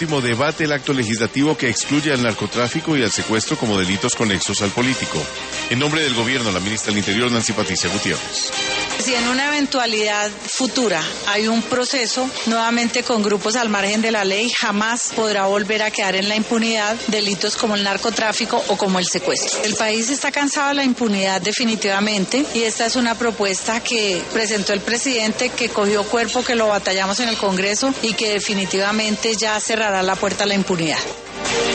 último debate el acto legislativo que excluye al narcotráfico y al secuestro como delitos conexos al político. En nombre del gobierno, la ministra del Interior, Nancy Patricia Gutiérrez. Si en una eventualidad futura hay un proceso nuevamente con grupos al margen de la ley, jamás podrá volver a quedar en la impunidad delitos como el narcotráfico o como el secuestro. El país está cansado de la impunidad definitivamente y esta es una propuesta que presentó el presidente, que cogió cuerpo, que lo batallamos en el Congreso y que definitivamente ya cerrará la puerta a la impunidad.